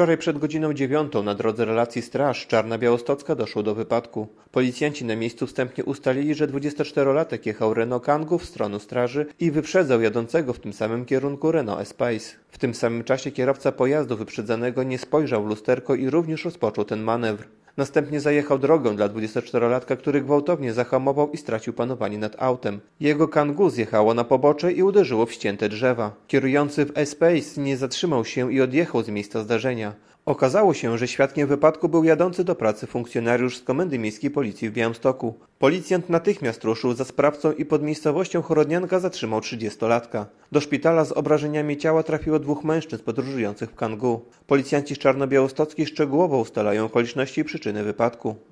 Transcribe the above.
Wczoraj przed godziną 9 na drodze relacji Straż Czarna-Białostocka doszło do wypadku. Policjanci na miejscu wstępnie ustalili, że 24-latek jechał Renault Kangoo w stronę straży i wyprzedzał jadącego w tym samym kierunku Renault Espace. W tym samym czasie kierowca pojazdu wyprzedzanego nie spojrzał w lusterko i również rozpoczął ten manewr. Następnie zajechał drogę dla 24-latka, który gwałtownie zahamował i stracił panowanie nad autem. Jego Kangoo zjechało na pobocze i uderzyło w ścięte drzewa. Kierujący w Espace nie zatrzymał się i odjechał z miejsca zdarzenia. Okazało się, że świadkiem wypadku był jadący do pracy funkcjonariusz z Komendy Miejskiej Policji w Białymstoku. Policjant natychmiast ruszył za sprawcą i pod miejscowością Chorodnianka zatrzymał 30-latka. Do szpitala z obrażeniami ciała trafiło 2 mężczyzn podróżujących w Kangoo. Policjanci z Czarno-Białostockiej szczegółowo ustalają okoliczności i przyczyny wypadku.